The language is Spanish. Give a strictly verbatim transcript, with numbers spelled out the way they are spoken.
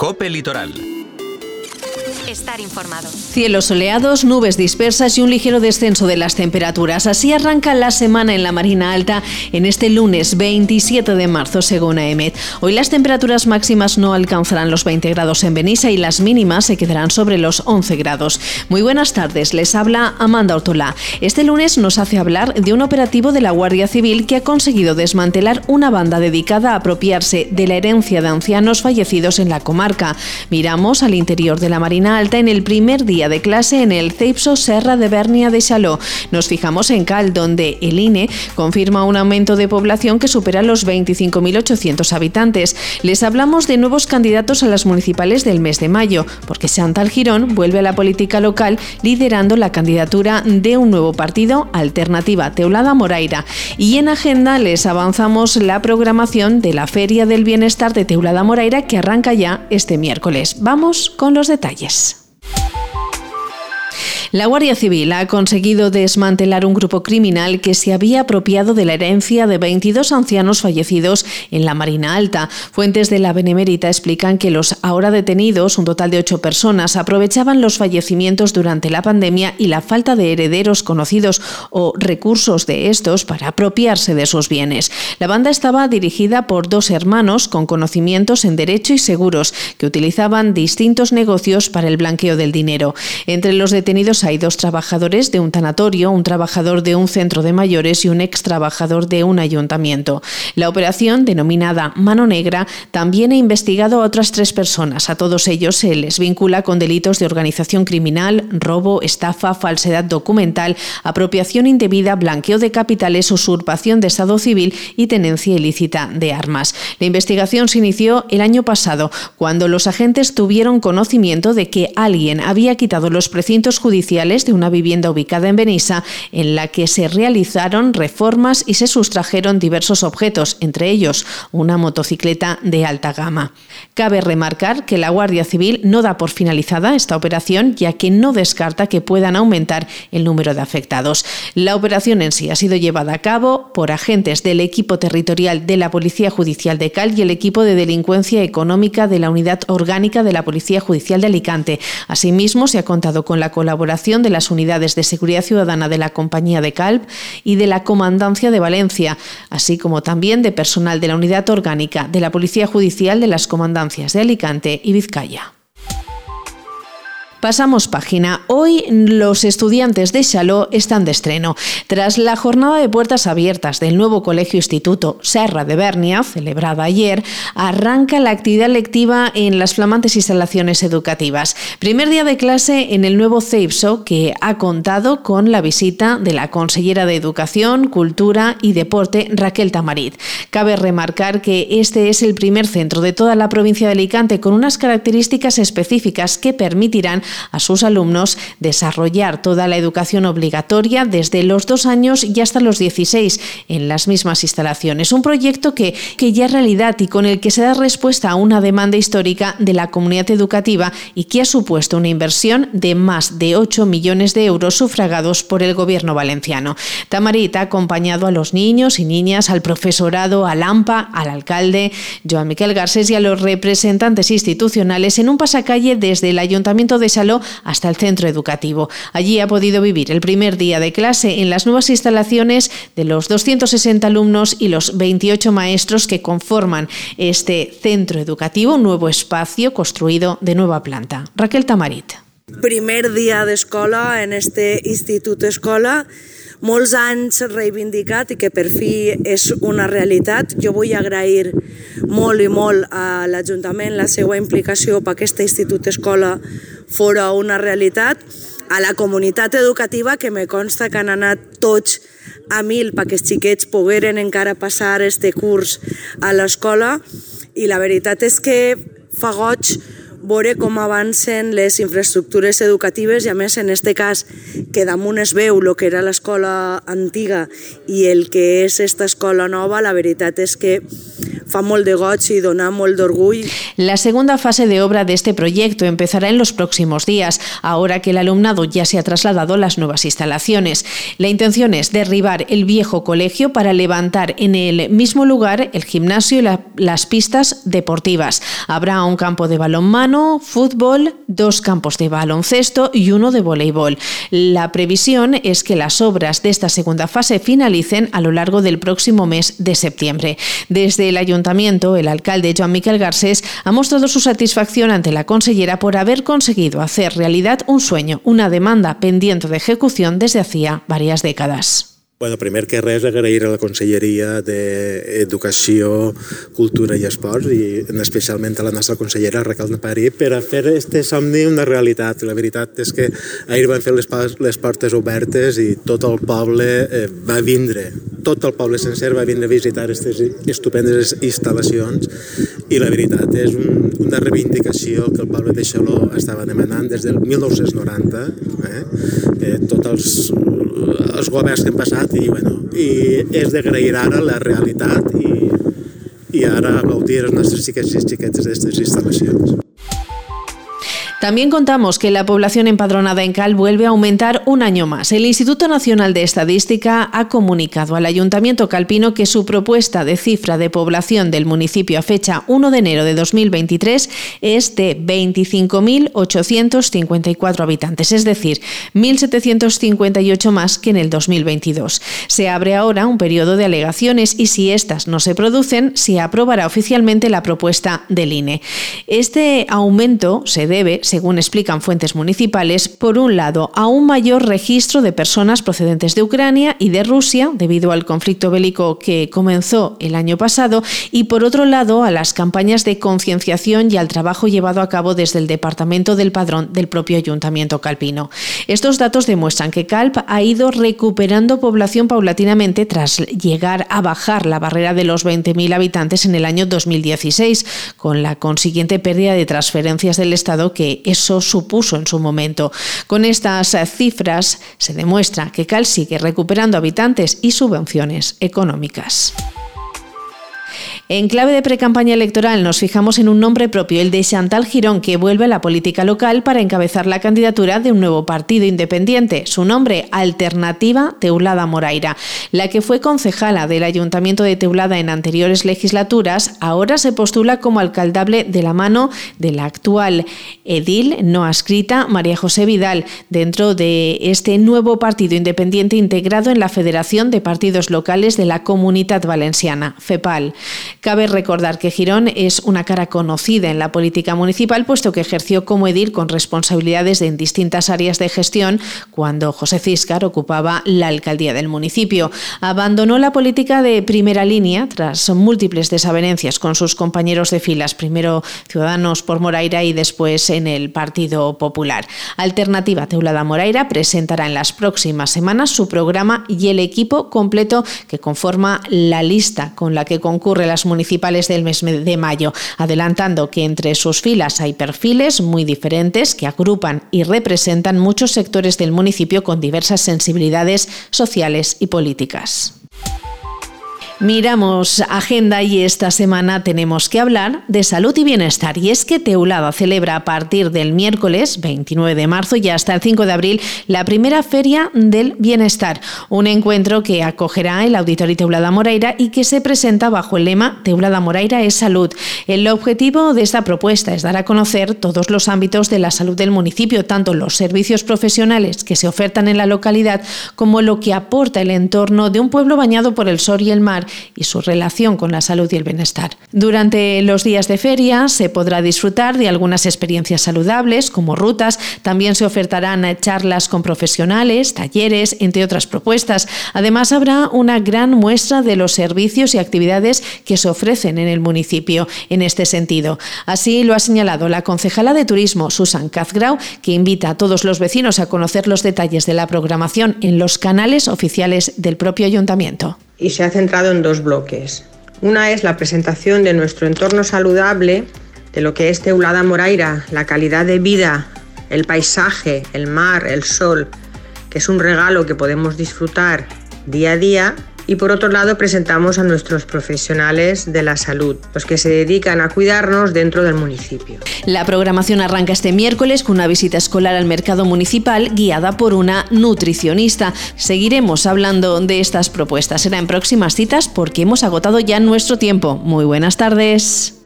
COPE Litoral. Estar informado. Cielos soleados, nubes dispersas y un ligero descenso de las temperaturas. Así arranca la semana en la Marina Alta en este lunes veintisiete de marzo, según A E M E T. Hoy las temperaturas máximas no alcanzarán los veinte grados en Benissa y las mínimas se quedarán sobre los once grados. Muy buenas tardes, les habla Amanda Ortolá. Este lunes nos hace hablar de un operativo de la Guardia Civil que ha conseguido desmantelar una banda dedicada a apropiarse de la herencia de ancianos fallecidos en la comarca. Miramos al interior de la Marina Alta en el primer día de clase en el CEIPSO Serra de Bèrnia de Xaló. Nos fijamos en Cal, donde el I N E confirma un aumento de población que supera los veinticinco mil ochocientos habitantes. Les hablamos de nuevos candidatos a las municipales del mes de mayo, porque Chantal Girón vuelve a la política local liderando la candidatura de un nuevo partido, Alternativa Teulada Moraira. Y en agenda les avanzamos la programación de la Feria del Bienestar de Teulada Moraira que arranca ya este miércoles. Vamos con los detalles. La Guardia Civil ha conseguido desmantelar un grupo criminal que se había apropiado de la herencia de veintidós ancianos fallecidos en la Marina Alta. Fuentes de la Benemérita explican que los ahora detenidos, un total de ocho personas, aprovechaban los fallecimientos durante la pandemia y la falta de herederos conocidos o recursos de estos para apropiarse de sus bienes. La banda estaba dirigida por dos hermanos con conocimientos en derecho y seguros que utilizaban distintos negocios para el blanqueo del dinero. Entre los detenidos hay dos trabajadores de un tanatorio, un trabajador de un centro de mayores y un ex trabajador de un ayuntamiento. La operación, denominada Mano Negra, también ha investigado a otras tres personas. A todos ellos se les vincula con delitos de organización criminal, robo, estafa, falsedad documental, apropiación indebida, blanqueo de capitales, usurpación de estado civil y tenencia ilícita de armas. La investigación se inició el año pasado, cuando los agentes tuvieron conocimiento de que alguien había quitado los precintos judiciales de una vivienda ubicada en Benissa, en la que se realizaron reformas y se sustrajeron diversos objetos, entre ellos una motocicleta de alta gama. Cabe remarcar que la Guardia Civil no da por finalizada esta operación, ya que no descarta que puedan aumentar el número de afectados. La operación en sí ha sido llevada a cabo por agentes del equipo territorial de la Policía Judicial de Cal y el equipo de delincuencia económica de la Unidad Orgánica de la Policía Judicial de Alicante. Asimismo, se ha contado con la colaboración de las unidades de seguridad ciudadana de la Compañía de Calp y de la Comandancia de Valencia, así como también de personal de la Unidad Orgánica de la Policía Judicial de las Comandancias de Alicante y Vizcaya. Pasamos página. Hoy los estudiantes de Xaló están de estreno. Tras la jornada de puertas abiertas del nuevo Colegio Instituto Serra de Bèrnia, celebrada ayer, arranca la actividad lectiva en las flamantes instalaciones educativas. Primer día de clase en el nuevo CEIPSO, que ha contado con la visita de la consellera de Educación, Cultura y Deporte, Raquel Tamarit. Cabe remarcar que este es el primer centro de toda la provincia de Alicante con unas características específicas que permitirán a sus alumnos desarrollar toda la educación obligatoria desde los dos años y hasta los dieciséis en las mismas instalaciones. Un proyecto que, que ya es realidad y con el que se da respuesta a una demanda histórica de la comunidad educativa y que ha supuesto una inversión de más de ocho millones de euros sufragados por el gobierno valenciano. Tamarit ha acompañado a los niños y niñas, al profesorado, al AMPA, al alcalde, Joan Miquel Garcés y a los representantes institucionales en un pasacalle desde el Ayuntamiento de Xaló hasta el centro educativo. Allí ha podido vivir el primer día de clase en las nuevas instalaciones de los doscientos sesenta alumnos y los veintiocho maestros que conforman este centro educativo, un nuevo espacio construido de nueva planta. Raquel Tamarit. Primer dia d'escola en este Institut Escola, molts anys reivindicat i que per fi és una realitat. Jo vull agrair molt i molt a l'Ajuntament la seva implicació perquè aquest Institut Escola fora una realitat, a la comunitat educativa que me consta que han anat tots a mil perquè els xiquets pogueren encara passar este curs a l'escola, i la veritat és que fa goig veure com avancen les infraestructures educatives i, a més, en aquest cas, que damunt es veu el que era l'escola antiga i el que és esta escola nova, la veritat és que fa molt de goig y dona molt d'orgull. La segunda fase de obra de este proyecto empezará en los próximos días, ahora que el alumnado ya se ha trasladado a las nuevas instalaciones. La intención es derribar el viejo colegio para levantar en el mismo lugar el gimnasio y la, las pistas deportivas. Habrá un campo de balonmano, fútbol, dos campos de baloncesto y uno de voleibol. La previsión es que las obras de esta segunda fase finalicen a lo largo del próximo mes de septiembre. Desde el Ayuntamiento, el alcalde Joan Miquel Garcés ha mostrado su satisfacción ante la consellera por haber conseguido hacer realidad un sueño, una demanda pendiente de ejecución desde hacía varias décadas. Bueno, primer que res, agrair a la Conselleria d'Educació, Cultura i Esports i especialment a la nostra consellera Raquel Napari per a fer este somni una realitat. La veritat és que ahir van fer les, les portes obertes i tot el poble eh, va vindre, tot el poble sencer va vindre a visitar aquestes estupendes instal·lacions i la veritat és un, una reivindicació que el poble de Xaló estava demanant des del mil nou-cents noranta. Eh? Eh, tots els, els governs que han passat i, bueno, i és d'agrair ara la realitat i, i ara gaudir els nostres xiquets i xiquetes d'aquestes instal·lacions. También contamos que la población empadronada en Calp vuelve a aumentar un año más. El Instituto Nacional de Estadística ha comunicado al Ayuntamiento calpino que su propuesta de cifra de población del municipio a fecha primero de enero de dos mil veintitrés es de veinticinco mil ochocientos cincuenta y cuatro habitantes, es decir, mil setecientos cincuenta y ocho más que en el dos mil veintidós. Se abre ahora un periodo de alegaciones y si estas no se producen, se aprobará oficialmente la propuesta del I N E. Este aumento se debe, según explican fuentes municipales, por un lado, a un mayor registro de personas procedentes de Ucrania y de Rusia, debido al conflicto bélico que comenzó el año pasado, y por otro lado, a las campañas de concienciación y al trabajo llevado a cabo desde el Departamento del Padrón del propio Ayuntamiento calpino. Estos datos demuestran que Calp ha ido recuperando población paulatinamente tras llegar a bajar la barrera de los veinte mil habitantes en el año dos mil dieciséis, con la consiguiente pérdida de transferencias del Estado que eso supuso en su momento. Con estas cifras se demuestra que Calp sigue recuperando habitantes y subvenciones económicas. En clave de precampaña electoral nos fijamos en un nombre propio, el de Chantal Girón, que vuelve a la política local para encabezar la candidatura de un nuevo partido independiente. Su nombre, Alternativa Teulada Moraira. La que fue concejala del Ayuntamiento de Teulada en anteriores legislaturas, ahora se postula como alcaldable de la mano de la actual edil no adscrita María José Vidal, dentro de este nuevo partido independiente integrado en la Federación de Partidos Locales de la Comunitat Valenciana, FEPAL. Cabe recordar que Girón es una cara conocida en la política municipal, puesto que ejerció como edil con responsabilidades en distintas áreas de gestión cuando José Ciscar ocupaba la alcaldía del municipio. Abandonó la política de primera línea tras múltiples desavenencias con sus compañeros de filas, primero Ciudadanos por Moraira y después en el Partido Popular. Alternativa Teulada Moraira presentará en las próximas semanas su programa y el equipo completo que conforma la lista con la que concurre las municipales del mes de mayo, adelantando que entre sus filas hay perfiles muy diferentes que agrupan y representan muchos sectores del municipio con diversas sensibilidades sociales y políticas. Miramos agenda y esta semana tenemos que hablar de salud y bienestar. Y es que Teulada celebra a partir del miércoles veintinueve de marzo y hasta el cinco de abril la primera Feria del Bienestar, un encuentro que acogerá el Auditori Teulada Moraira y que se presenta bajo el lema Teulada Moraira es salud. El objetivo de esta propuesta es dar a conocer todos los ámbitos de la salud del municipio, tanto los servicios profesionales que se ofertan en la localidad como lo que aporta el entorno de un pueblo bañado por el sol y el mar y su relación con la salud y el bienestar. Durante los días de feria se podrá disfrutar de algunas experiencias saludables como rutas, también se ofertarán charlas con profesionales, talleres, entre otras propuestas. Además habrá una gran muestra de los servicios y actividades que se ofrecen en el municipio en este sentido. Así lo ha señalado la concejala de Turismo, Susan Cazgrau, que invita a todos los vecinos a conocer los detalles de la programación en los canales oficiales del propio ayuntamiento. Y se ha centrado en dos bloques. Una es la presentación de nuestro entorno saludable de lo que es Teulada Moraira, la calidad de vida, el paisaje, el mar, el sol, que es un regalo que podemos disfrutar día a día. Y por otro lado presentamos a nuestros profesionales de la salud, los que se dedican a cuidarnos dentro del municipio. La programación arranca este miércoles con una visita escolar al mercado municipal guiada por una nutricionista. Seguiremos hablando de estas propuestas. Será en próximas citas porque hemos agotado ya nuestro tiempo. Muy buenas tardes.